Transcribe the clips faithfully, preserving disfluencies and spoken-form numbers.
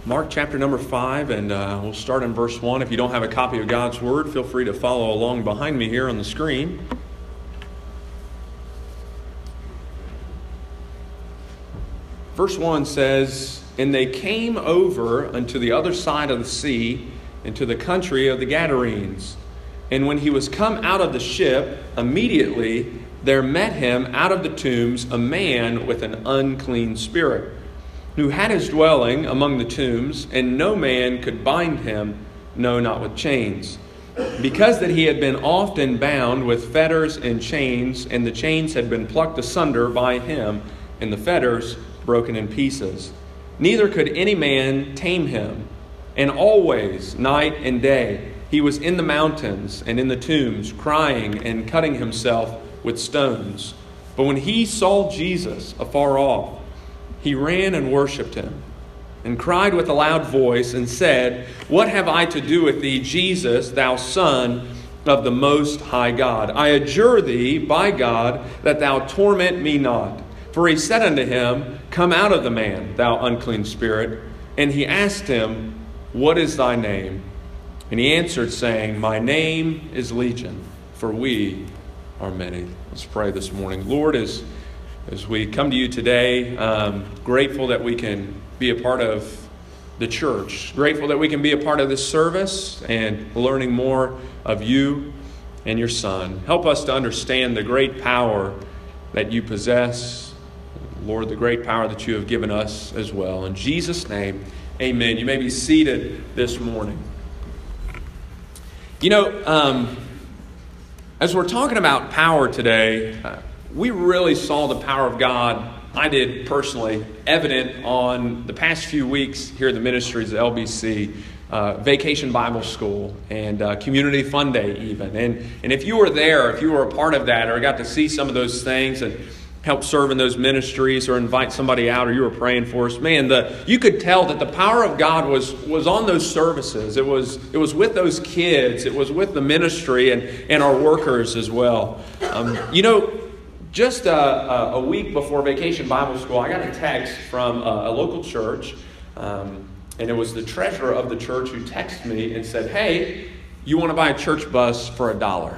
Mark chapter number five, and uh, we'll start in verse one. If you don't have a copy of God's Word, feel free to follow along behind me here on the screen. Verse one says, "And they came over unto the other side of the sea, into the country of the Gadarenes. And when he was come out of the ship, immediately there met him out of the tombs a man with an unclean spirit, who had his dwelling among the tombs, and no man could bind him, no, not with chains, because that he had been often bound with fetters and chains, and the chains had been plucked asunder by him, and the fetters broken in pieces. Neither could any man tame him. And always, night and day, he was in the mountains and in the tombs, crying and cutting himself with stones. But when he saw Jesus afar off, he ran and worshipped him, and cried with a loud voice, and said, What have I to do with thee, Jesus, thou Son of the Most High God? I adjure thee by God that thou torment me not. For he said unto him, Come out of the man, thou unclean spirit. And he asked him, What is thy name? And he answered, saying, My name is Legion, for we are many." Let's pray this morning. Lord, as, as we come to you today, um, grateful that we can be a part of the church. Grateful that we can be a part of this service and learning more of you and your Son. Help us to understand the great power that you possess. Lord, the great power that you have given us as well. In Jesus' name, amen. You may be seated this morning. You know, um, as we're talking about power today, uh, we really saw the power of God, I did personally, evident on the past few weeks here at the ministries at L B C, uh, Vacation Bible School, and uh, Community Fun Day even. And, and if you were there, if you were a part of that, or got to see some of those things and help serve in those ministries, or invite somebody out, or you were praying for us, man, the you could tell that the power of God was was on those services. It was it was with those kids. It was with the ministry and, and our workers as well. Um, you know, just a, a week before Vacation Bible School, I got a text from a, a local church, um, and it was the treasurer of the church who texted me and said, "Hey, you want to buy a church bus for a dollar?"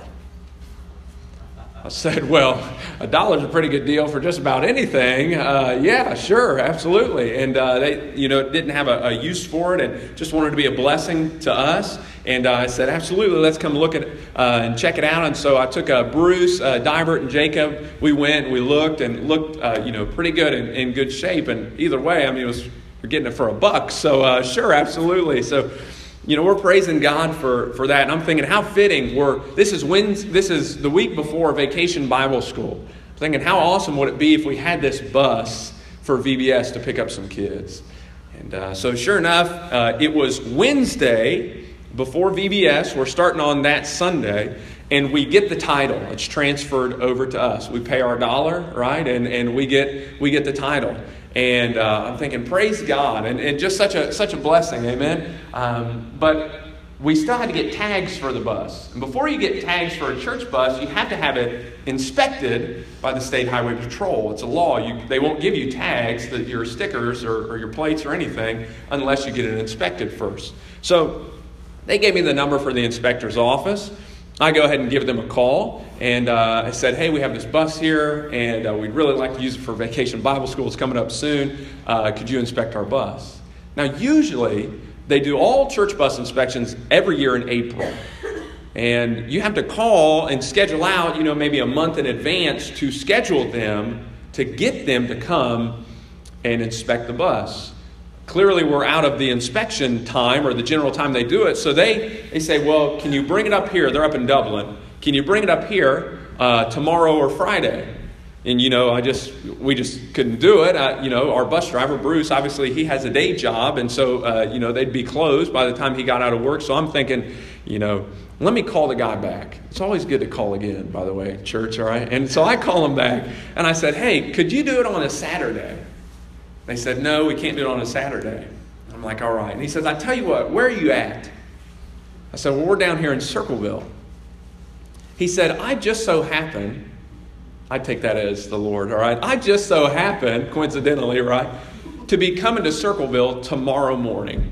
I said, well, a dollar's a pretty good deal for just about anything. Uh, yeah, sure, absolutely. And uh, they, you know, didn't have a, a use for it, and just wanted to be a blessing to us. And uh, I said, absolutely, let's come look at it uh, and check it out. And so I took uh, Bruce, uh, Dybert, and Jacob. We went and we looked and looked, uh, you know, pretty good and in good shape. And either way, I mean, it was you're getting it for a buck. So uh, sure, absolutely. So. You know, we're praising God for, for that. And I'm thinking, how fitting. We're, this is when, this is the week before Vacation Bible School. I'm thinking, how awesome would it be if we had this bus for V B S to pick up some kids? And uh, so sure enough, uh, it was Wednesday before V B S. We're starting on that Sunday. And we get the title. It's transferred over to us. We pay our dollar, right? And and we get we get the title. And uh, I'm thinking, praise God, and, and just such a such a blessing, amen. Um, but we still had to get tags for the bus. And before you get tags for a church bus, you have to have it inspected by the State Highway Patrol. It's a law. You, they won't give you tags, that your stickers or, or your plates or anything, unless you get it inspected first. So they gave me the number for the inspector's office. I go ahead and give them a call, and uh, I said, hey, we have this bus here, and uh, we'd really like to use it for Vacation Bible School. It's coming up soon. Uh, could you inspect our bus? Now, usually, they do all church bus inspections every year in April. And you have to call and schedule out, you know, maybe a month in advance to schedule them to get them to come and inspect the bus. Clearly, we're out of the inspection time or the general time they do it. So they, they say, well, can you bring it up here? They're up in Dublin. Can you bring it up here uh, tomorrow or Friday? And, you know, I just, we just couldn't do it. I, you know, our bus driver, Bruce, obviously he has a day job. And so, uh, you know, they'd be closed by the time he got out of work. So I'm thinking, you know, let me call the guy back. It's always good to call again, by the way, church, all right? And so I call him back and I said, hey, could you do it on a Saturday? They said, no, we can't do it on a Saturday. I'm like, all right. And he says, I tell you what, where are you at? I said, well, we're down here in Circleville. He said, I just so happen, I take that as the Lord, all right? I just so happen, coincidentally, right, to be coming to Circleville tomorrow morning.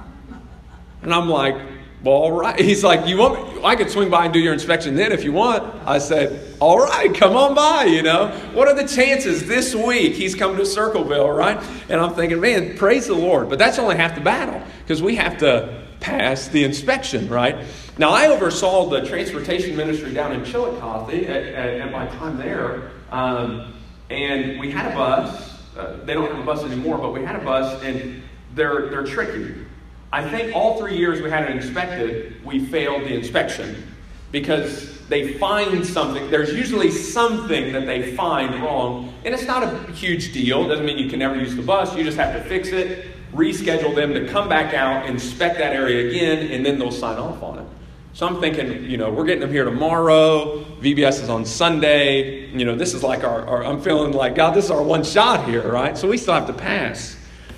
And I'm like, well, all right. He's like, you want me? I could swing by and do your inspection then if you want. I said, all right, come on by, you know. What are the chances this week he's coming to Circleville, right? And I'm thinking, man, praise the Lord. But that's only half the battle, because we have to pass the inspection, right? Now, I oversaw the transportation ministry down in Chillicothe at, at, at my time there. Um, and we had a bus. Uh, they don't have a bus anymore, but we had a bus, and they're they're tricky. I think all three years we had it inspected, we failed the inspection because they find something. There's usually something that they find wrong, and it's not a huge deal. It doesn't mean you can never use the bus. You just have to fix it, reschedule them to come back out, inspect that area again, and then they'll sign off on it. So I'm thinking, you know, we're getting them here tomorrow. V B S is on Sunday. You know, this is like our, our I'm feeling like, God, this is our one shot here, right? So we still have to pass.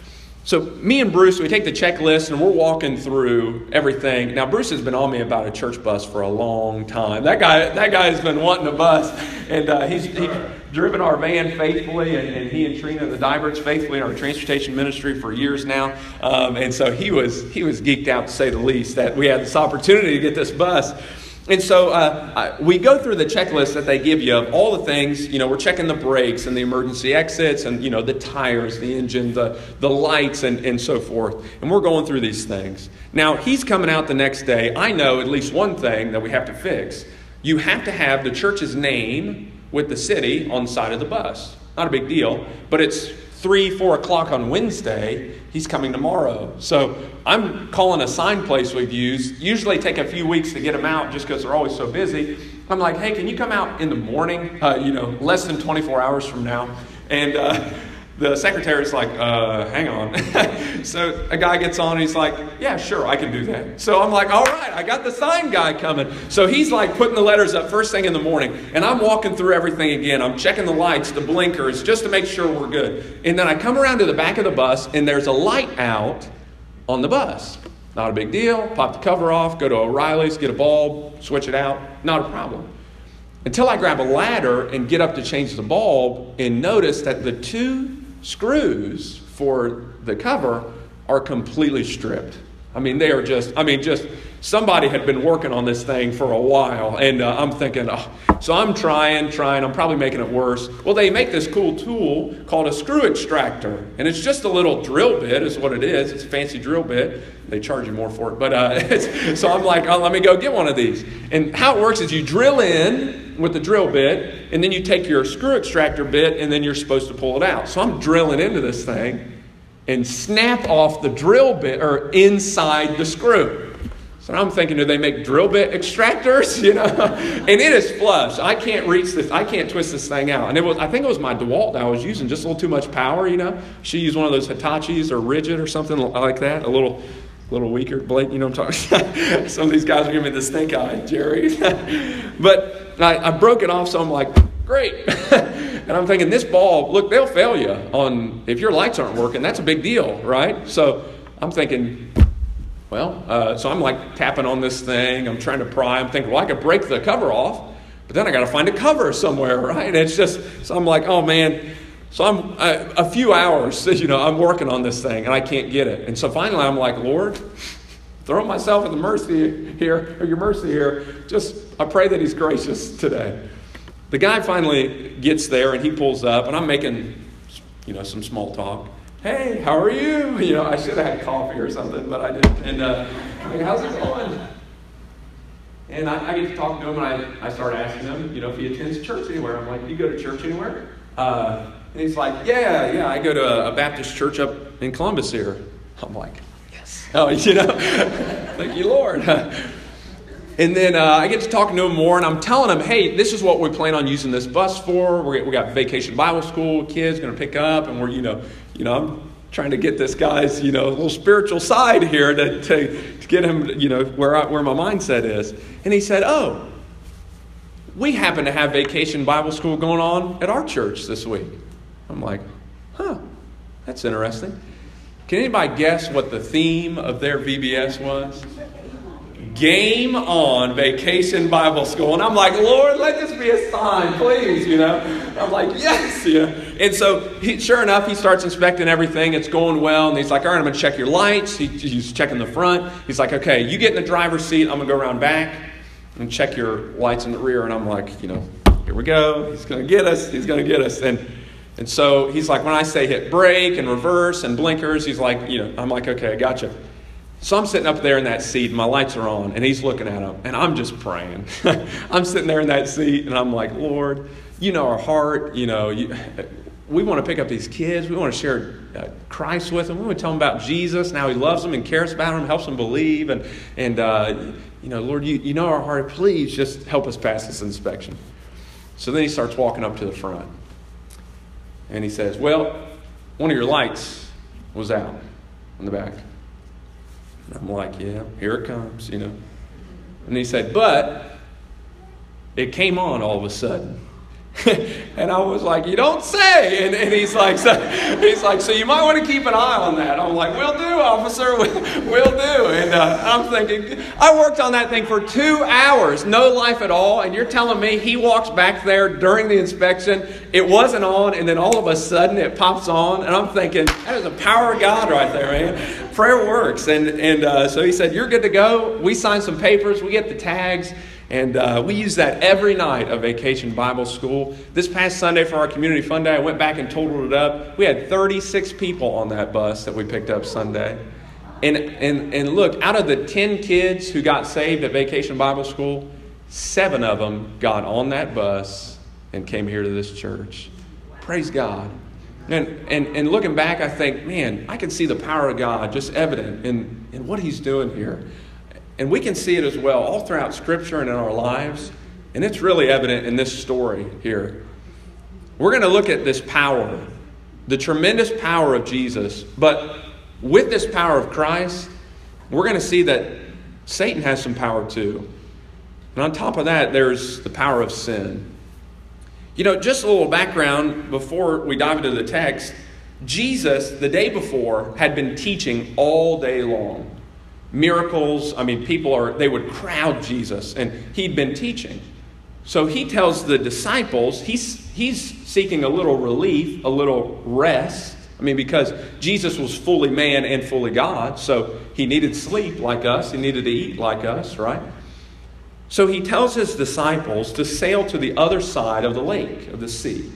So me and Bruce, we take the checklist and we're walking through everything. Now, Bruce has been on me about a church bus for a long time. That guy that guy has been wanting a bus. And uh, he's, he's driven our van faithfully. And, and he and Trina, the Diverts, faithfully in our transportation ministry for years now. Um, and so he was he was geeked out, to say the least, that we had this opportunity to get this bus. And so uh, we go through the checklist that they give you of all the things. You know, we're checking the brakes and the emergency exits and, you know, the tires, the engine, the, the lights, and, and so forth. And we're going through these things. Now, he's coming out the next day. I know at least one thing that we have to fix. You have to have the church's name with the city on the side of the bus. Not a big deal, but it's three, four o'clock on Wednesday. He's coming tomorrow. So I'm calling a sign place we've used. Usually take a few weeks to get them out just because they're always so busy. I'm like, hey, can you come out in the morning? Uh, you know, less than twenty-four hours from now. And uh, the secretary's like, uh, hang on. So a guy gets on and he's like, yeah, sure, I can do that. So I'm like, all right, I got the sign guy coming. So he's like putting the letters up first thing in the morning. And I'm walking through everything again. I'm checking the lights, the blinkers, just to make sure we're good. And then I come around to the back of the bus and there's a light out on the bus. Not a big deal. Pop the cover off, go to O'Reilly's, get a bulb, switch it out. Not a problem. Until I grab a ladder and get up to change the bulb and notice that the two screws for the cover are completely stripped. I mean, they are just, I mean, just somebody had been working on this thing for a while. And uh, I'm thinking, oh. So I'm trying, trying, I'm probably making it worse. Well, they make this cool tool called a screw extractor. And it's just a little drill bit is what it is. It's a fancy drill bit. They charge you more for it. But uh, it's, so I'm like, oh, let me go get one of these. And how it works is you drill in with the drill bit, and then you take your screw extractor bit, and then you're supposed to pull it out. So I'm drilling into this thing and snap off the drill bit or inside the screw. So I'm thinking, do they make drill bit extractors? You know, and it is flush. I can't reach this. I can't twist this thing out. And it was, I think it was my DeWalt that I was using, just a little too much power. You know, she used one of those Hitachis or Rigid or something like that, a little, little weaker. Blake, you know what I'm talking. Some of these guys are giving me the stink eye, Jerry. But I, I broke it off, so I'm like, great. And I'm thinking, this bulb, look, they'll fail you on if your lights aren't working. That's a big deal, right? So I'm thinking, well, uh, so I'm like tapping on this thing. I'm trying to pry. I'm thinking, well, I could break the cover off, but then I got to find a cover somewhere, right? And it's just, so I'm like, oh man. So I'm uh, a few hours, you know, I'm working on this thing and I can't get it. And so finally I'm like, Lord, throw myself at the mercy here, or your mercy here. Just, I pray that he's gracious today. The guy finally gets there and he pulls up and I'm making, you know, some small talk. Hey, how are you? You know, I should have had coffee or something, but I didn't. And uh, I'm like, how's it going? And I, I get to talk to him and I, I start asking him, you know, if he attends church anywhere. I'm like, do you go to church anywhere? Uh, and he's like, yeah, yeah, I go to a Baptist church up in Columbus here. I'm like, yes. Oh, you know, thank you, Lord. And then uh, I get to talking to him more, and I'm telling him, hey, this is what we plan on using this bus for. We're, we got Vacation Bible School kids going to pick up, and we're, you know, you know, I'm trying to get this guy's, you know, little spiritual side here to, to, to get him, you know, where I, where my mindset is. And he said, oh, we happen to have Vacation Bible School going on at our church this week. I'm like, huh, that's interesting. Can anybody guess what the theme of their V B S was? Game on, Vacation Bible School. And I'm like, Lord, let this be a sign, please, you know. I'm like, yes, you know. and so, he, sure enough, he starts inspecting everything. It's going well. And he's like, all right, I'm going to check your lights. He, he's checking the front. He's like, okay, you get in the driver's seat. I'm going to go around back and check your lights in the rear. And I'm like, you know, here we go. He's going to get us. He's going to get us. And and so he's like, when I say hit brake and reverse and blinkers, he's like, you know, I'm like, okay, I gotcha. So I'm sitting up there in that seat, and my lights are on, and he's looking at them, and I'm just praying. I'm sitting there in that seat, and I'm like, Lord, you know our heart. You know, you, we want to pick up these kids. We want to share uh, Christ with them. We want to tell them about Jesus and how he loves them and cares about them, helps them believe. And, and uh, you know, Lord, you, you know our heart. Please just help us pass this inspection. So then he starts walking up to the front. And he says, well, one of your lights was out in the back. And I'm like, yeah, here it comes, you know. And he said, but it came on all of a sudden. And I was like, you don't say. And, and he's like, so, he's like, so you might want to keep an eye on that. I'm like, will do, officer, will do. And uh, I'm thinking, I worked on that thing for two hours, no life at all. And you're telling me he walks back there during the inspection, it wasn't on, and then all of a sudden it pops on. And I'm thinking, that is the power of God right there, man. Prayer works. And, and uh, so he said, you're good to go. We signed some papers. We get the tags. And uh, we use that every night of Vacation Bible School. This past Sunday for our Community Fun Day, I went back and totaled it up. We had thirty-six people on that bus that we picked up Sunday. And, and, and look, out of the ten kids who got saved at Vacation Bible School, seven of them got on that bus and came here to this church. Praise God. And, and, and looking back, I think, man, I can see the power of God just evident in, in what he's doing here. And we can see it as well all throughout Scripture and in our lives. And it's really evident in this story here. We're going to look at this power, the tremendous power of Jesus. But with this power of Christ, we're going to see that Satan has some power too. And on top of that, there's the power of sin. You know, just a little background before we dive into the text. Jesus, the day before, had been teaching all day long. Miracles, I mean, people are, they would crowd Jesus, and he'd been teaching. So he tells the disciples, he's, he's seeking a little relief, a little rest. I mean, because Jesus was fully man and fully God, so he needed sleep like us, he needed to eat like us, right? So he tells his disciples to sail to the other side of the lake, of the sea.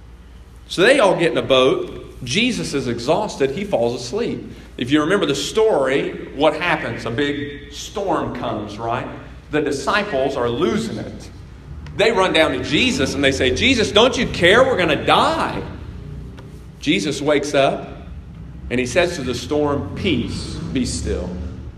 So they all get in a boat. Jesus is exhausted. He falls asleep. If you remember the story, what happens? A big storm comes, right? The disciples are losing it. They run down to Jesus and they say, Jesus, don't you care? We're going to die. Jesus wakes up and he says to the storm, peace, be still.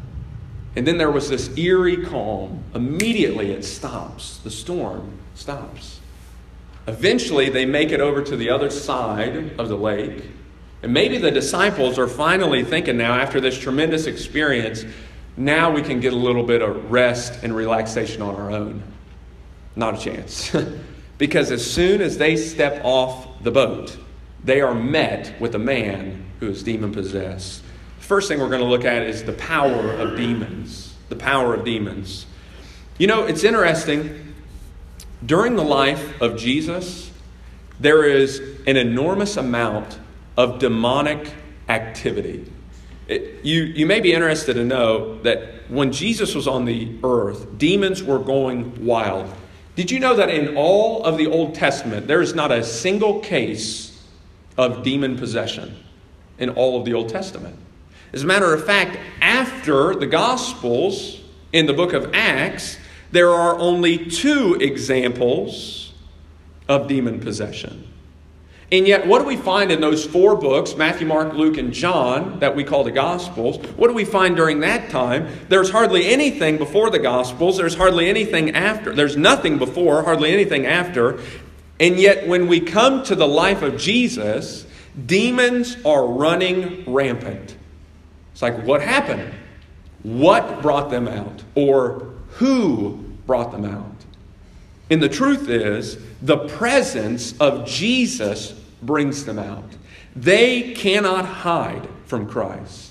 And then there was this eerie calm. Immediately it stops. The storm stops. Eventually they make it over to the other side of the lake. And maybe the disciples are finally thinking now, after this tremendous experience, now we can get a little bit of rest and relaxation on our own. Not a chance. Because as soon as they step off the boat, they are met with a man who is demon-possessed. The first thing we're going to look at is the power of demons. The power of demons. You know, it's interesting. During the life of Jesus, there is an enormous amount of demonic activity. It, you, you may be interested to know that when Jesus was on the earth, demons were going wild. Did you know that in all of the Old Testament, there is not a single case of demon possession in all of the Old Testament? As a matter of fact, after the Gospels, in the book of Acts, there are only two examples of demon possession. And yet, what do we find in those four books, Matthew, Mark, Luke, and John, that we call the Gospels? What do we find during that time? There's hardly anything before the Gospels. There's hardly anything after. There's nothing before, hardly anything after. And yet, when we come to the life of Jesus, demons are running rampant. It's like, what happened? What brought them out? Or who brought them out? And the truth is, the presence of Jesus brings them out. They cannot hide from Christ.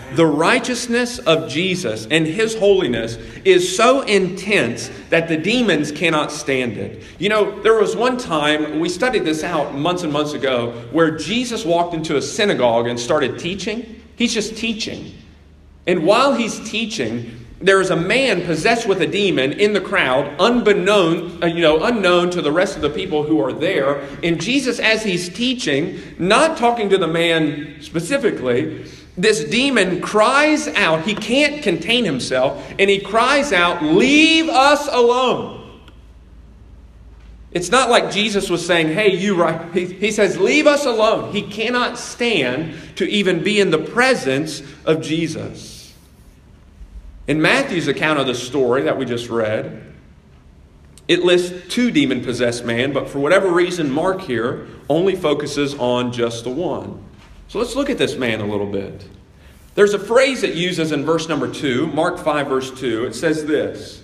the righteousness of Jesus and his holiness is so intense that the demons cannot stand it. You know, there was one time, we studied this out months and months ago, where Jesus walked into a synagogue and started teaching. He's just teaching. And while he's teaching, there is a man possessed with a demon in the crowd, unbeknown, uh, you know, unknown to the rest of the people who are there. And Jesus, as he's teaching, not talking to the man specifically, this demon cries out. He can't contain himself, and he cries out, "Leave us alone." It's not like Jesus was saying, "Hey, you," right? He, he says, "Leave us alone." He cannot stand to even be in the presence of Jesus. In Matthew's account of the story that we just read, it lists two demon-possessed men, but for whatever reason, Mark here only focuses on just the one. So let's look at this man a little bit. There's a phrase it uses in verse number two, Mark five, verse two. It says this: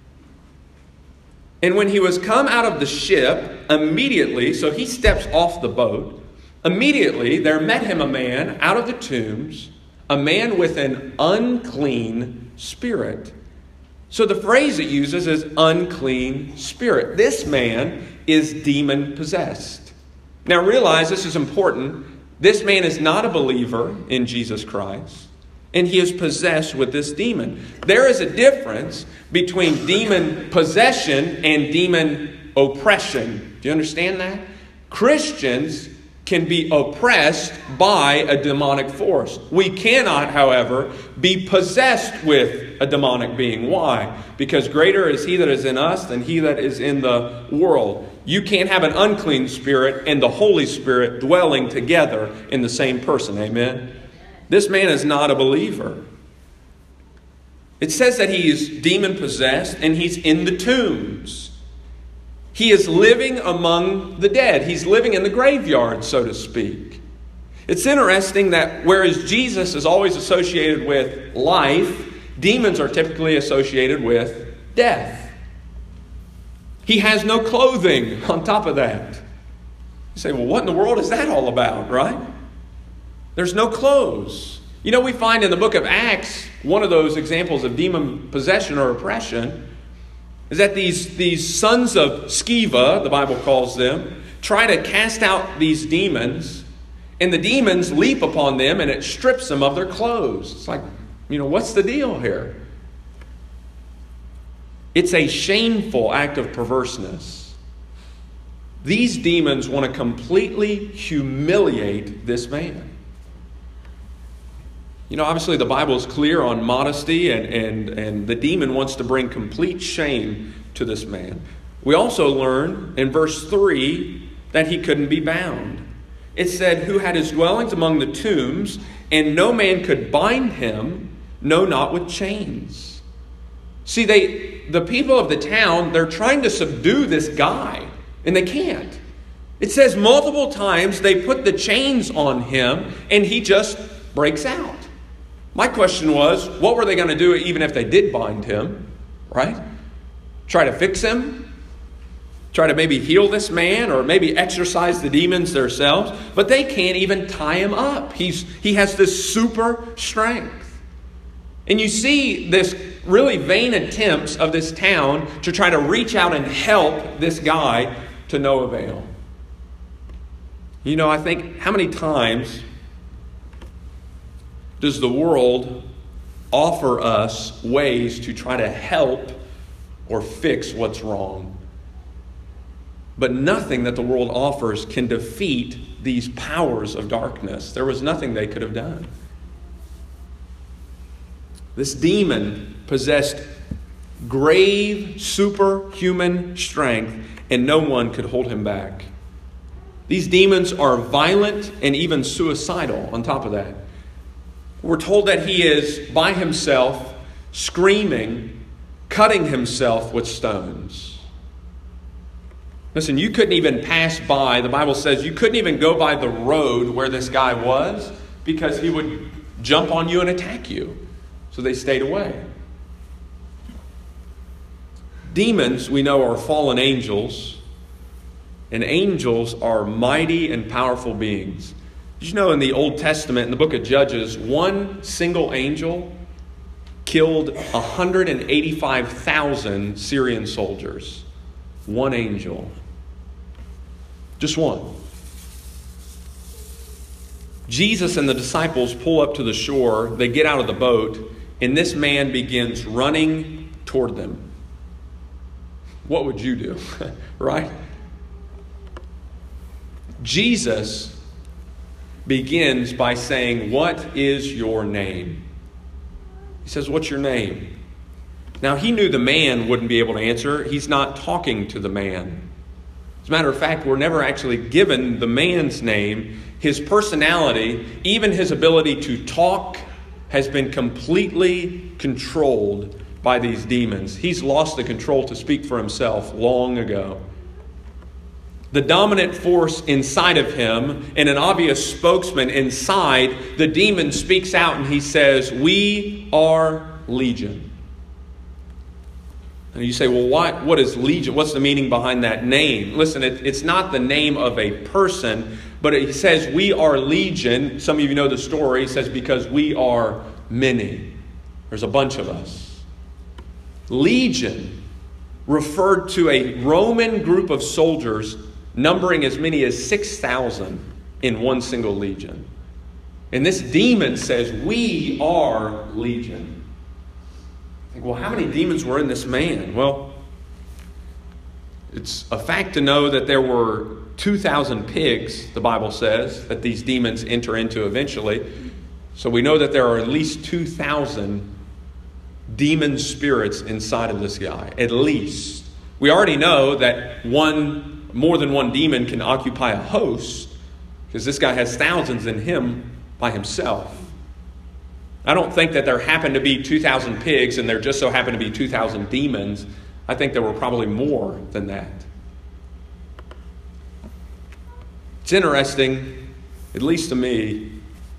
"And when he was come out of the ship, immediately," so he steps off the boat, "immediately there met him a man out of the tombs, a man with an unclean spirit." So the phrase it uses is unclean spirit. This man is demon possessed. Now realize this is important. This man is not a believer in Jesus Christ, and he is possessed with this demon. There is a difference between demon possession and demon oppression. Do you understand that? Christians can be oppressed by a demonic force. We cannot, however, be possessed with a demonic being. Why? Because greater is he that is in us than he that is in the world. You can't have an unclean spirit and the Holy Spirit dwelling together in the same person. Amen? This man is not a believer. It says that he is demon-possessed and he's in the tombs. He is living among the dead. He's living in the graveyard, so to speak. It's interesting that whereas Jesus is always associated with life, demons are typically associated with death. He has no clothing on top of that. You say, well, what in the world is that all about, right? There's no clothes. You know, we find in the book of Acts, one of those examples of demon possession or oppression is that these, these sons of Sceva, the Bible calls them, try to cast out these demons, and the demons leap upon them and it strips them of their clothes. It's like, you know, what's the deal here? It's a shameful act of perverseness. These demons want to completely humiliate this man. You know, obviously the Bible is clear on modesty, and, and, and the demon wants to bring complete shame to this man. We also learn in verse three that he couldn't be bound. It said, "Who had his dwellings among the tombs, and no man could bind him, no, not with chains." See, they the people of the town, they're trying to subdue this guy, and they can't. It says multiple times they put the chains on him, and he just breaks out. My question was, what were they going to do even if they did bind him, right? Try to fix him? Try to maybe heal this man, or maybe exorcise the demons themselves? But they can't even tie him up. He's He has this super strength. And you see this really vain attempts of this town to try to reach out and help this guy to no avail. You know, I think, how many times does the world offer us ways to try to help or fix what's wrong? But nothing that the world offers can defeat these powers of darkness. There was nothing they could have done. This demon possessed grave, superhuman strength, and no one could hold him back. These demons are violent and even suicidal on top of that. We're told that he is by himself, screaming, cutting himself with stones. Listen, you couldn't even pass by. The Bible says you couldn't even go by the road where this guy was, because he would jump on you and attack you. So they stayed away. Demons, we know, are fallen angels. And angels are mighty and powerful beings. Did you know in the Old Testament, in the book of Judges, one single angel killed one hundred eighty-five thousand Syrian soldiers? One angel. Just one. Jesus and the disciples pull up to the shore. They get out of the boat, and this man begins running toward them. What would you do? Right? Jesus begins by saying, "What is your name?" He says, "What's your name?" Now, he knew the man wouldn't be able to answer. He's not talking to the man. As a matter of fact, we're never actually given the man's name. His personality, even his ability to talk, has been completely controlled by these demons. He's lost the control to speak for himself long ago. The dominant force inside of him and an obvious spokesman inside, the demon speaks out and he says, "We are Legion." And you say, well, what, what is Legion? What's the meaning behind that name? Listen, it, it's not the name of a person, but it says we are Legion. Some of you know the story. It says because we are many. There's a bunch of us. Legion referred to a Roman group of soldiers numbering as many as six thousand in one single legion. And this demon says, "We are Legion." Think, well, how many demons were in this man? Well, it's a fact to know that there were two thousand pigs, the Bible says, that these demons enter into eventually. So we know that there are at least two thousand demon spirits inside of this guy, at least. We already know that one, more than one demon can occupy a host, because this guy has thousands in him by himself. I don't think that there happened to be two thousand pigs and there just so happened to be two thousand demons. I think there were probably more than that. It's interesting, at least to me,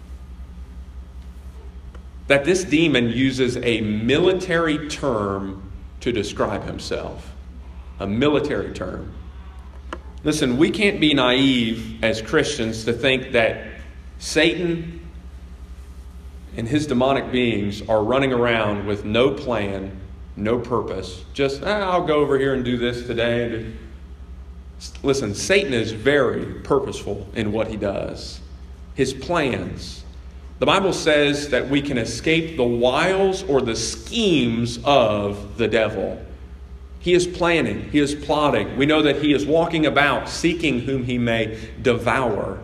that this demon uses a military term to describe himself. A military term. Listen, we can't be naive as Christians to think that Satan and his demonic beings are running around with no plan, no purpose. Just, ah, I'll go over here and do this today. Listen, Satan is very purposeful in what he does. His plans. The Bible says that we can escape the wiles or the schemes of the devil. He is planning. He is plotting. We know that he is walking about seeking whom he may devour.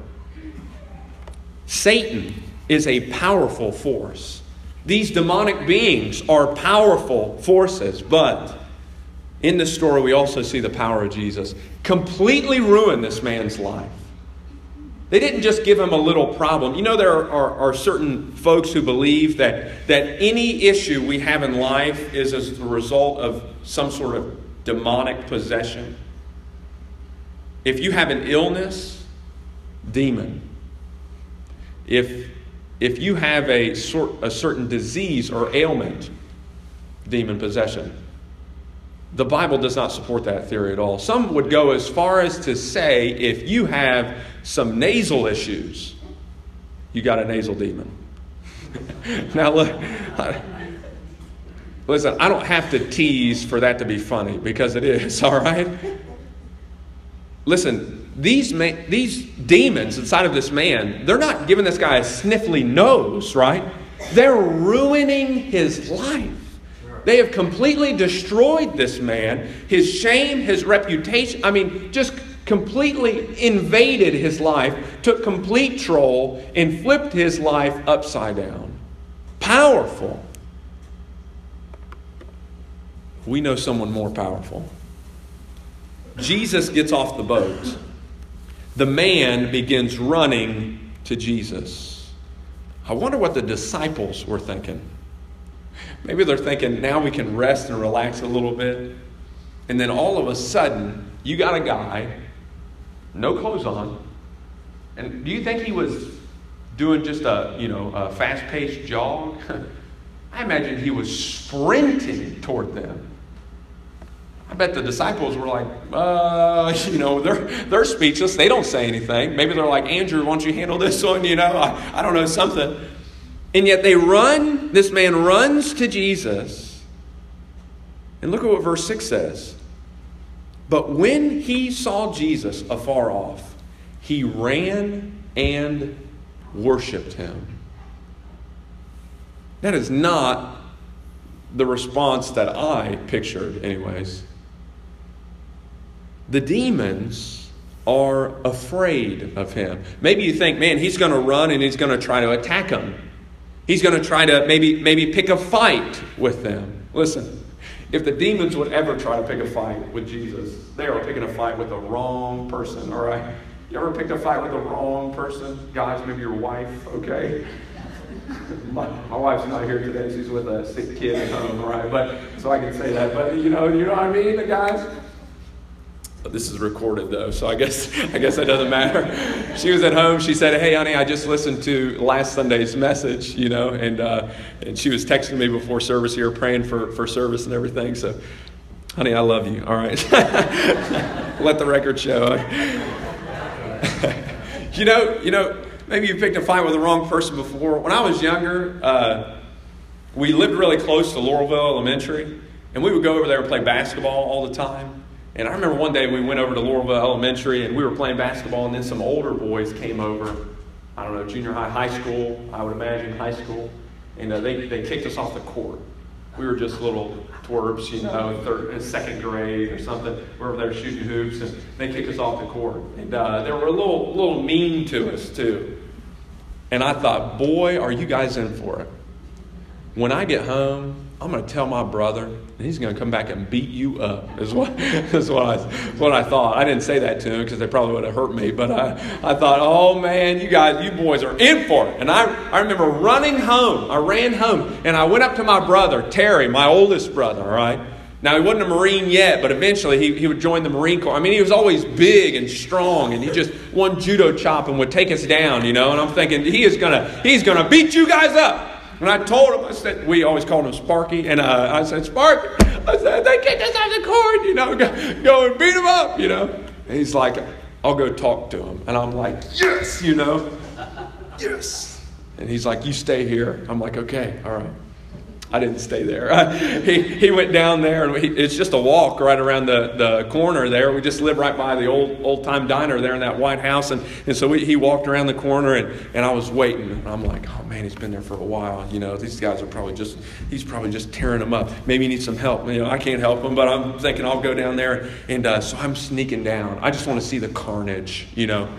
Satan is a powerful force. These demonic beings are powerful forces, but in this story we also see the power of Jesus completely ruin this man's life. They didn't just give him a little problem. You know, there are, are, are certain folks who believe that, that any issue we have in life is as the result of some sort of demonic possession. If you have an illness, demon. If If you have a sort a certain disease or ailment, demon possession. The Bible does not support that theory at all. Some would go as far as to say if you have some nasal issues, you got a nasal demon. Now look, I, listen, I don't have to tease for that to be funny because it is, all right? Listen, These ma- these demons inside of this man, they're not giving this guy a sniffly nose, right? They're ruining his life. They have completely destroyed this man. His shame, his reputation, I mean, just completely invaded his life, took complete control, and flipped his life upside down. Powerful. We know someone more powerful. Jesus gets off the boat. The man begins running to Jesus. I wonder what the disciples were thinking. Maybe they're thinking, now we can rest and relax a little bit. And then all of a sudden, you got a guy, no clothes on. And do you think he was doing just a, you know, a fast-paced jog? I imagine he was sprinting toward them. I bet the disciples were like, uh, you know, they're they're speechless. They don't say anything. Maybe they're like, Andrew, why don't you handle this one? You know, I, I don't know, something. And yet they run, this man runs to Jesus. And look at what verse six says. But when he saw Jesus afar off, he ran and worshiped him. That is not the response that I pictured, anyways. The demons are afraid of him. Maybe you think, man, he's going to run and he's going to try to attack them. He's going to try to maybe maybe pick a fight with them. Listen, if the demons would ever try to pick a fight with Jesus, they are picking a fight with the wrong person, all right? You ever picked a fight with the wrong person? Guys, maybe your wife, okay? My, my wife's not here today. She's with a sick kid at home, all right? But, so I can say that. But, you know, you know what I mean, the guys? But this is recorded, though, so I guess I guess that doesn't matter. She was at home. She said, hey, honey, I just listened to last Sunday's message, you know, and uh, and she was texting me before service here, praying for, for service and everything. So, honey, I love you, all right? Let the record show. you know, you know, maybe you picked a fight with the wrong person before. When I was younger, uh, we lived really close to Laurelville Elementary, and we would go over there and play basketball all the time. And I remember one day we went over to Laurelville Elementary and we were playing basketball, and then some older boys came over. I don't know, junior high, high school, I would imagine high school. And uh, they, they kicked us off the court. We were just little twerps, you know, in, third, in second grade or something. We were over there shooting hoops, and they kicked us off the court. And uh, they were a little, little mean to us, too. And I thought, boy, are you guys in for it. When I get home, I'm going to tell my brother, and he's going to come back and beat you up, is what, is what, I, what I thought. I didn't say that to him because they probably would have hurt me, but I, I thought, oh, man, you guys, you boys are in for it. And I, I remember running home. I ran home, and I went up to my brother, Terry, my oldest brother, all right? Now, he wasn't a Marine yet, but eventually he, he would join the Marine Corps. I mean, he was always big and strong, and he just one judo chop and would take us down, you know, and I'm thinking, he is going to, he's going to beat you guys up. And I told him, I said, we always called him Sparky. And uh, I said, Sparky, I said, they kicked us off the court, you know, go, go and beat him up, you know. And he's like, I'll go talk to him. And I'm like, yes, you know, yes. And he's like, you stay here. I'm like, okay, all right. I didn't stay there. he he went down there, and we, it's just a walk right around the, the corner there. We just live right by the old old time diner there in that white house, and, and so we, he walked around the corner, and, and I was waiting. And I'm like, oh man, he's been there for a while. You know, these guys are probably just he's probably just tearing them up. Maybe he needs some help. You know, I can't help him, but I'm thinking I'll go down there, and uh, so I'm sneaking down. I just want to see the carnage. You know.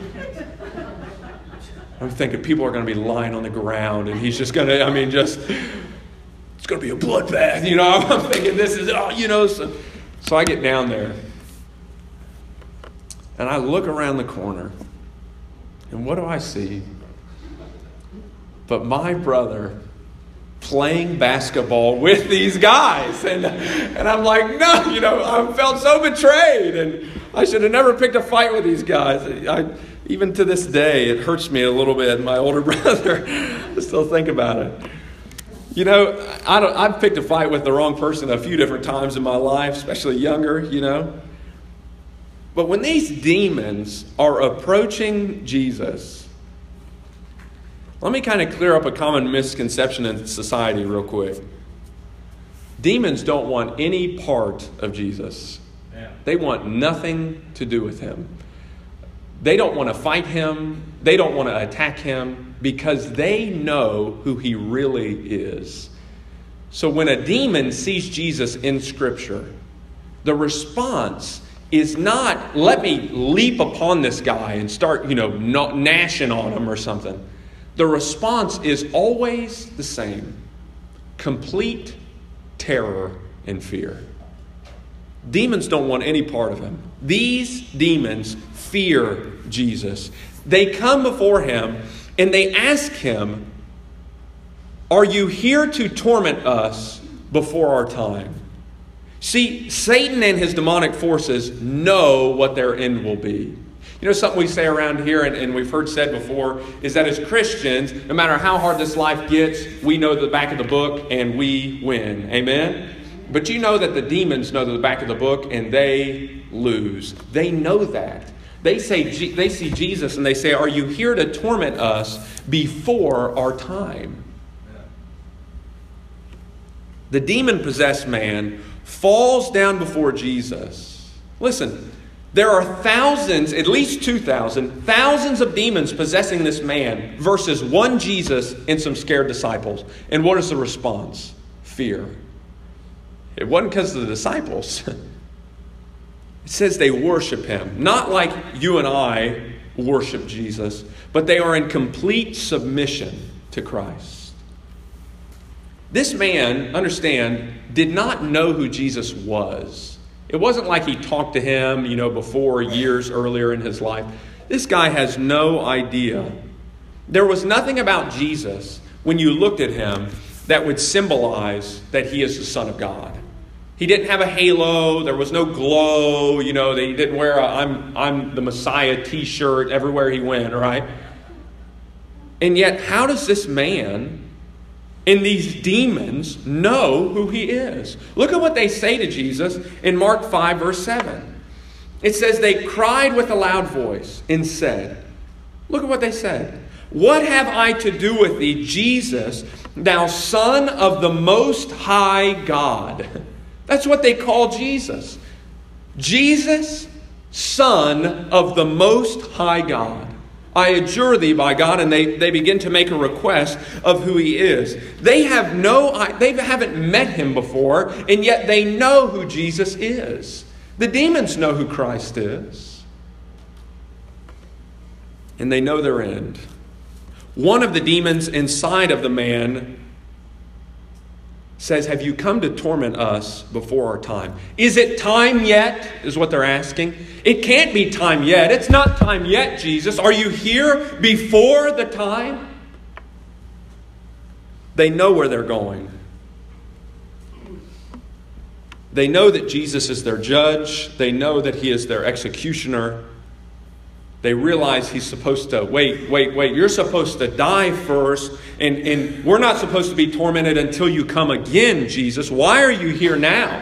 I'm thinking people are going to be lying on the ground, and he's just going to. I mean, just. It's going to be a bloodbath, you know. I'm thinking this is, oh, you know. So, so I get down there, and I look around the corner, and what do I see? But my brother playing basketball with these guys, and and I'm like, no, you know, I felt so betrayed, and I should have never picked a fight with these guys. I, even to this day, it hurts me a little bit. My older brother, I still think about it. You know, I don't, I've picked a fight with the wrong person a few different times in my life, especially younger, you know. But when these demons are approaching Jesus, let me kind of clear up a common misconception in society real quick. Demons don't want any part of Jesus. Yeah. They want nothing to do with him. They don't want to fight him. They don't want to attack him because they know who he really is. So when a demon sees Jesus in Scripture, the response is not, let me leap upon this guy and start, you know, gnashing on him or something. The response is always the same. Complete terror and fear. Demons don't want any part of him. These demons fear Jesus. They come before him and they ask him, are you here to torment us before our time? See, Satan and his demonic forces know what their end will be. You know, something we say around here, and, and we've heard said before, is that as Christians, no matter how hard this life gets, we know the back of the book and we win. Amen? But you know that the demons know the back of the book and they lose. They know that. They say they see Jesus and they say, "Are you here to torment us before our time?" The demon-possessed man falls down before Jesus. Listen, there are thousands, at least two thousand, thousands of demons possessing this man versus one Jesus and some scared disciples. And what is the response? Fear. It wasn't because of the disciples. It says they worship him. Not like you and I worship Jesus, but they are in complete submission to Christ. This man, understand, did not know who Jesus was. It wasn't like he talked to him, you know, before, years earlier in his life. This guy has no idea. There was nothing about Jesus, when you looked at him, that would symbolize that he is the Son of God. He didn't have a halo. There was no glow. You know, he didn't wear a I'm, I'm the Messiah t-shirt everywhere he went, right? And yet, how does this man and these demons know who he is? Look at what they say to Jesus in Mark five, verse seven. It says, they cried with a loud voice and said, look at what they said. What have I to do with thee, Jesus, thou Son of the Most High God? That's what they call Jesus. Jesus, Son of the Most High God. I adjure thee by God. And they, they begin to make a request of who he is. They have no, they haven't met him before, and yet they know who Jesus is. The demons know who Christ is. And they know their end. One of the demons inside of the man says, have you come to torment us before our time? Is it time yet? Is what they're asking. It can't be time yet. It's not time yet, Jesus. Are you here before the time? They know where they're going. They know that Jesus is their judge. They know that he is their executioner. They realize he's supposed to, wait, wait, wait, you're supposed to die first, and, and we're not supposed to be tormented until you come again, Jesus. Why are you here now?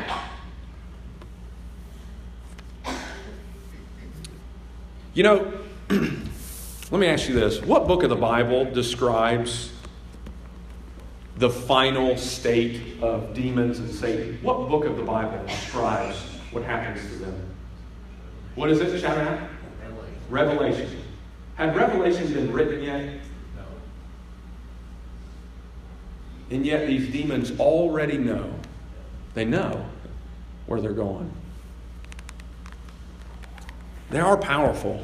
You know, let me ask you this. What book of the Bible describes the final state of demons and Satan? What book of the Bible describes what happens to them? What is it? Shout out. Revelation. Had Revelation been written yet? No. And yet these demons already know. They know where they're going. They are powerful.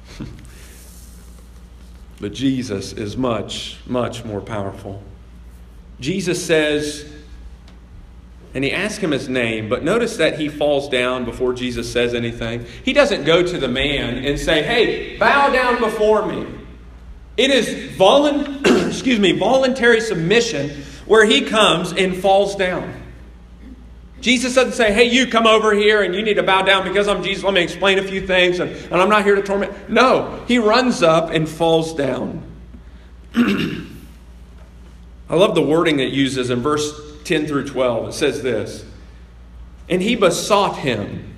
But Jesus is much, much more powerful. Jesus says, and he asks him his name, but notice that he falls down before Jesus says anything. He doesn't go to the man and say, hey, bow down before me. It is volun- excuse me, voluntary submission where he comes and falls down. Jesus doesn't say, hey, you come over here and you need to bow down because I'm Jesus. Let me explain a few things and, and I'm not here to torment. No, he runs up and falls down. I love the wording it uses in verse ten through twelve. It says this, and he besought him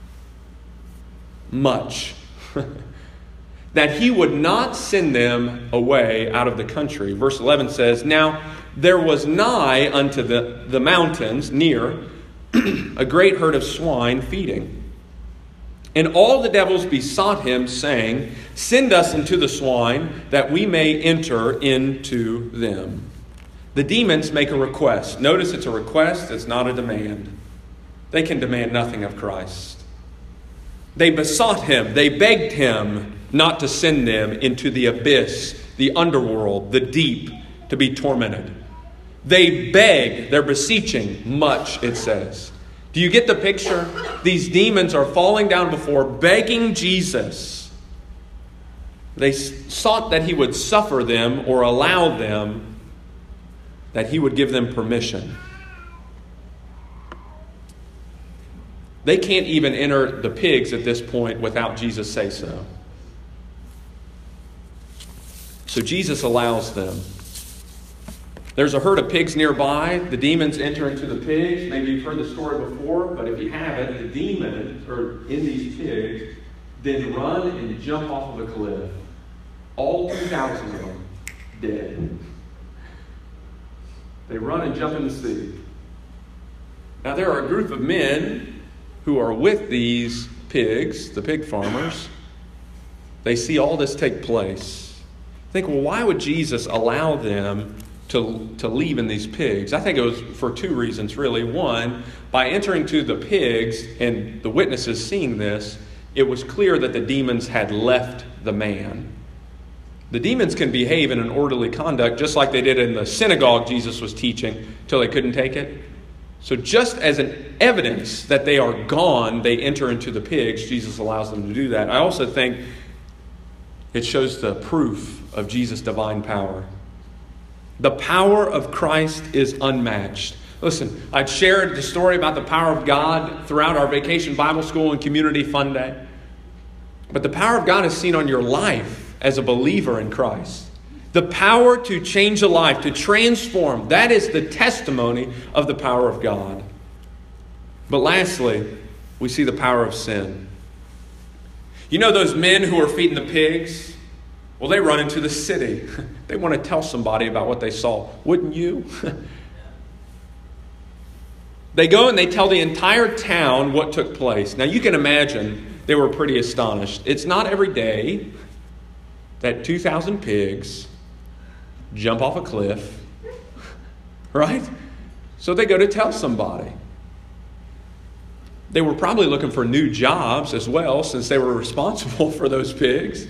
much that he would not send them away out of the country. Verse eleven says, now there was nigh unto the, the mountains near a great herd of swine feeding. And all the devils besought him, saying, send us into the swine, that we may enter into them. The demons make a request. Notice it's a request, it's not a demand. They can demand nothing of Christ. They besought him, they begged him not to send them into the abyss, the underworld, the deep, to be tormented. They beg, they're beseeching much, it says. Do you get the picture? These demons are falling down before, begging Jesus. They sought that he would suffer them or allow them, that he would give them permission. They can't even enter the pigs at this point without Jesus say so. So Jesus allows them. There's a herd of pigs nearby. The demons enter into the pigs. Maybe you've heard the story before, but if you haven't, the demons are in these pigs, then run and jump off of a cliff. All two thousand of them dead. They run and jump in the sea. Now there are a group of men who are with these pigs, the pig farmers. They see all this take place. Think, well, why would Jesus allow them to, to leave in these pigs? I think it was for two reasons, really. One, by entering to the pigs and the witnesses seeing this, it was clear that the demons had left the man. The demons can behave in an orderly conduct just like they did in the synagogue Jesus was teaching till they couldn't take it. So just as an evidence that they are gone, they enter into the pigs. Jesus allows them to do that. I also think it shows the proof of Jesus' divine power. The power of Christ is unmatched. Listen, I've shared the story about the power of God throughout our Vacation Bible School and Community Fun Day. But the power of God is seen on your life as a believer in Christ. The power to change a life, to transform, that is the testimony of the power of God. But lastly, we see the power of sin. You know those men who are feeding the pigs? Well, they run into the city. They want to tell somebody about what they saw. Wouldn't you? They go and they tell the entire town what took place. Now you can imagine they were pretty astonished. It's not every day that two thousand pigs jump off a cliff, right? So they go to tell somebody. They were probably looking for new jobs as well, since they were responsible for those pigs.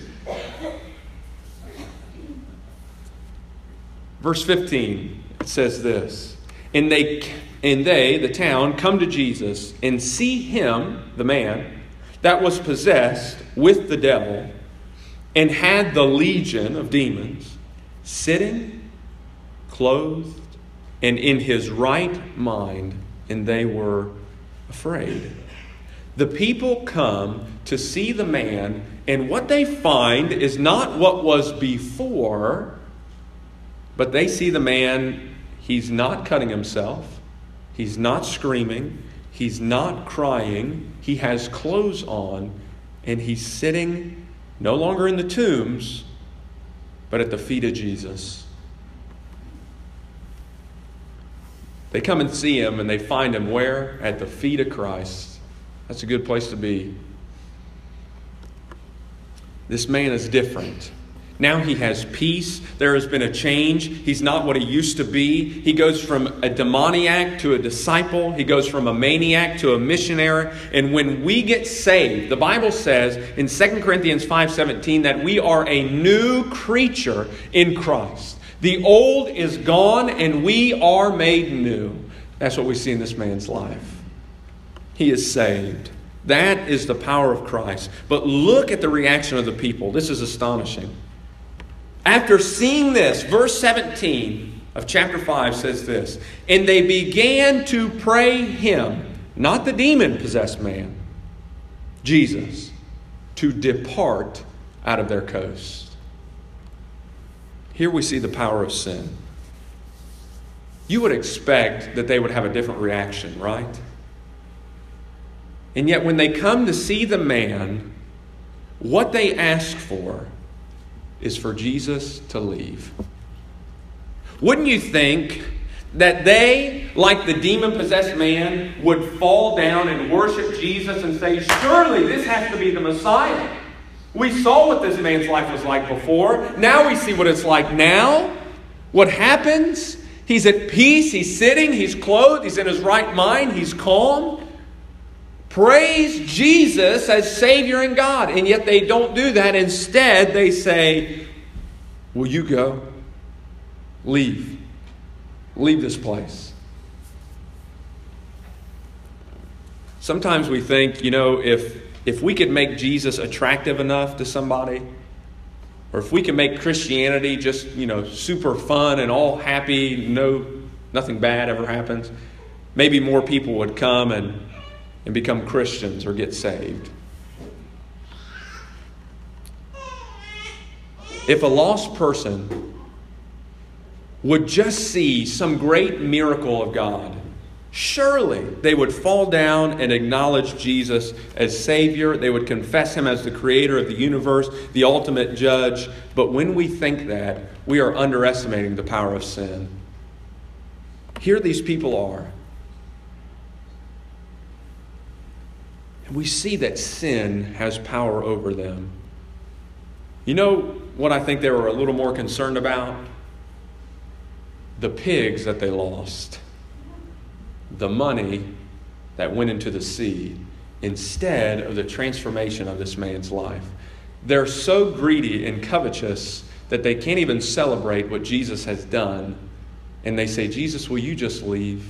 Verse fifteen, it says this, And they, and they, the town, come to Jesus and see him, the man, that was possessed with the devil and had the legion of demons, sitting, clothed, and in his right mind, and they were afraid. The people come to see the man, and what they find is not what was before, but they see the man, he's not cutting himself, he's not screaming, he's not crying, he has clothes on, and he's sitting no longer in the tombs, but at the feet of Jesus. They come and see him, and they find him where? At the feet of Christ. That's a good place to be. This man is different. Now he has peace. There has been a change. He's not what he used to be. He goes from a demoniac to a disciple. He goes from a maniac to a missionary. And when we get saved, the Bible says in Second Corinthians five seventeen that we are a new creature in Christ. The old is gone and we are made new. That's what we see in this man's life. He is saved. That is the power of Christ. But look at the reaction of the people. This is astonishing. After seeing this, verse seventeen of chapter five says this, And they began to pray him, not the demon-possessed man, Jesus, to depart out of their coast. Here we see the power of sin. You would expect that they would have a different reaction, right? And yet when they come to see the man, what they ask for is for Jesus to leave. Wouldn't you think that they, like the demon-possessed man, would fall down and worship Jesus and say, surely this has to be the Messiah. We saw what this man's life was like before. Now we see what it's like now. What happens? He's at peace. He's sitting. He's clothed. He's in his right mind. He's calm. Praise Jesus as Savior and God. And yet they don't do that. Instead, they say, will you go? Leave. Leave this place. Sometimes we think, you know, if, if we could make Jesus attractive enough to somebody, or if we can make Christianity just, you know, super fun and all happy, no, nothing bad ever happens, maybe more people would come and and become Christians or get saved. If a lost person would just see some great miracle of God, surely they would fall down and acknowledge Jesus as Savior. They would confess Him as the creator of the universe, the ultimate judge. But when we think that, we are underestimating the power of sin. Here these people are. And we see that sin has power over them. You know what I think they were a little more concerned about? The pigs that they lost. The money that went into the sea instead of the transformation of this man's life. They're so greedy and covetous that they can't even celebrate what Jesus has done. And they say, Jesus, will you just leave?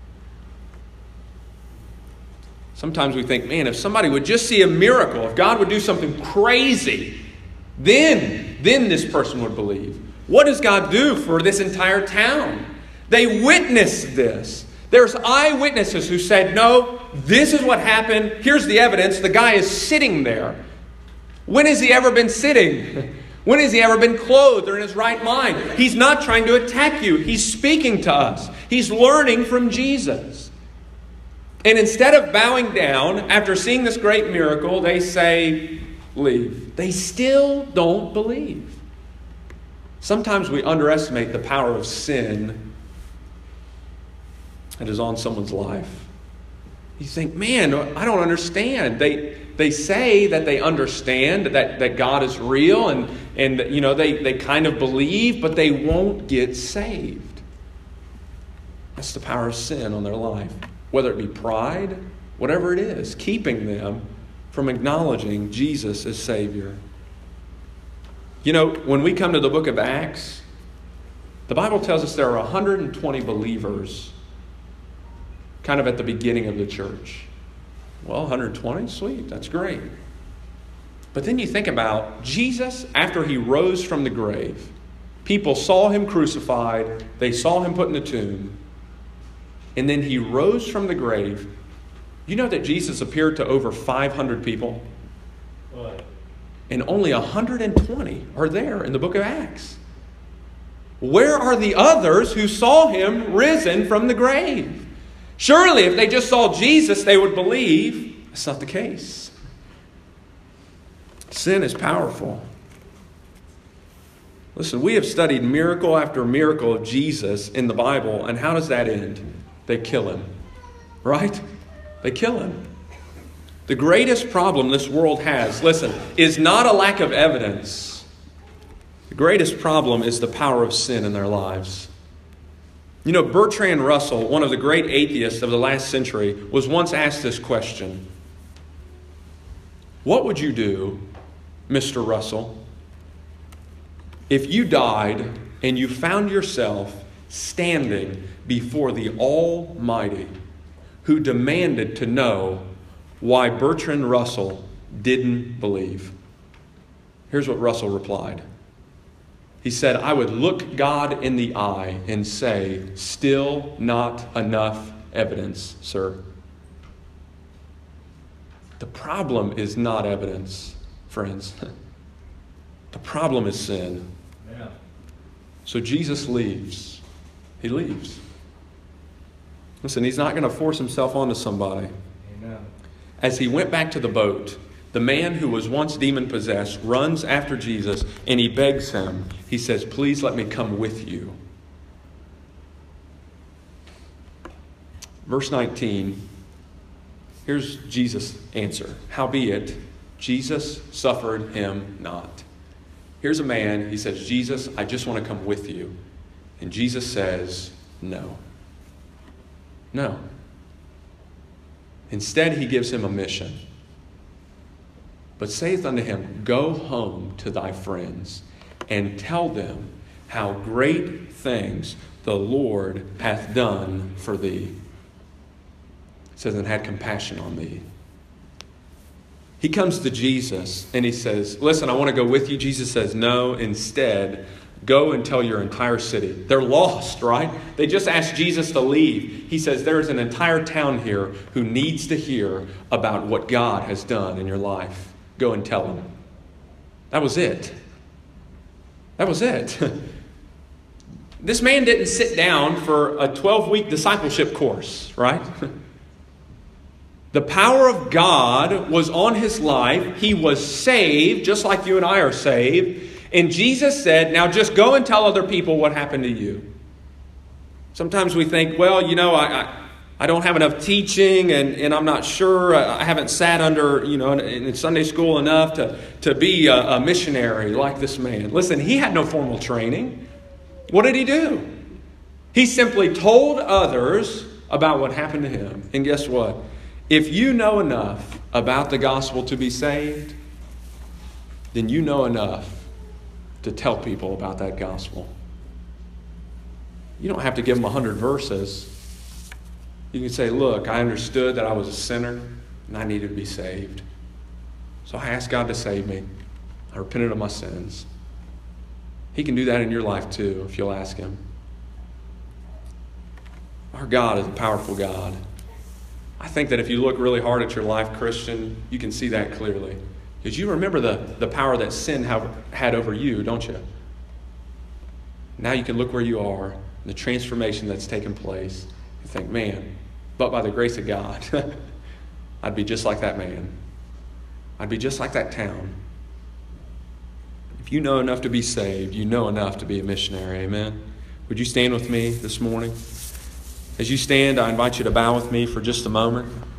Sometimes we think, man, if somebody would just see a miracle, if God would do something crazy, then, then this person would believe. What does God do for this entire town? They witnessed this. There's eyewitnesses who said, no, this is what happened. Here's the evidence. The guy is sitting there. When has he ever been sitting? When has he ever been clothed or in his right mind? He's not trying to attack you. He's speaking to us. He's learning from Jesus. And instead of bowing down after seeing this great miracle, they say, leave. They still don't believe. Sometimes we underestimate the power of sin that is on someone's life. You think, man, I don't understand. They they say that they understand that, that God is real and, and you know they, they kind of believe, but they won't get saved. That's the power of sin on their life. Whether it be pride, whatever it is, keeping them from acknowledging Jesus as Savior. You know, when we come to the book of Acts, the Bible tells us there are one hundred twenty believers kind of at the beginning of the church. Well, one hundred twenty, sweet, that's great. But then you think about Jesus after He rose from the grave. People saw Him crucified. They saw Him put in the tomb. And then He rose from the grave. You know that Jesus appeared to over five hundred people? What? And only one hundred twenty are there in the book of Acts. Where are the others who saw Him risen from the grave? Surely if they just saw Jesus, they would believe. That's not the case. Sin is powerful. Listen, we have studied miracle after miracle of Jesus in the Bible, and how does that end? They kill Him. Right? They kill Him. The greatest problem this world has, listen, is not a lack of evidence. The greatest problem is the power of sin in their lives. You know, Bertrand Russell, one of the great atheists of the last century, was once asked this question. What would you do, Mister Russell, if you died and you found yourself standing before the Almighty, who demanded to know why Bertrand Russell didn't believe? Here's what Russell replied. He said, I would look God in the eye and say, still not enough evidence, sir. The problem is not evidence, friends. The problem is sin. Yeah. So Jesus leaves. He leaves. Listen, He's not going to force Himself onto somebody. Amen. As He went back to the boat, the man who was once demon-possessed runs after Jesus and he begs Him. He says, please let me come with you. Verse nineteen, here's Jesus' answer. Howbeit, Jesus suffered him not. Here's a man, he says, Jesus, I just want to come with you. And Jesus says, no. No. Instead, He gives him a mission. But saith unto him, go home to thy friends, and tell them how great things the Lord hath done for thee. It says, and had compassion on thee. He comes to Jesus and he says, listen, I want to go with you. Jesus says, no, instead, go and tell your entire city. They're lost, right? They just asked Jesus to leave. He says, there is an entire town here who needs to hear about what God has done in your life. Go and tell them. That was it. That was it. This man didn't sit down for a twelve-week discipleship course, right? The power of God was on his life. He was saved, just like you and I are saved. And Jesus said, now just go and tell other people what happened to you. Sometimes we think, well, you know, I, I, I don't have enough teaching and, and I'm not sure. I haven't sat under, you know, in, in Sunday school enough to, to be a, a missionary like this man. Listen, he had no formal training. What did he do? He simply told others about what happened to him. And guess what? If you know enough about the gospel to be saved, then you know enough to tell people about that gospel. You don't have to give them a hundred verses. You can say, look, I understood that I was a sinner and I needed to be saved. So I asked God to save me. I repented of my sins. He can do that in your life too, if you'll ask him. Our God is a powerful God. I think that if you look really hard at your life, Christian, you can see that clearly. Because you remember the, the power that sin have, had over you, don't you? Now you can look where you are, the transformation that's taken place, and think, man, but by the grace of God, I'd be just like that man. I'd be just like that town. If you know enough to be saved, you know enough to be a missionary. Amen? Would you stand with me this morning? As you stand, I invite you to bow with me for just a moment.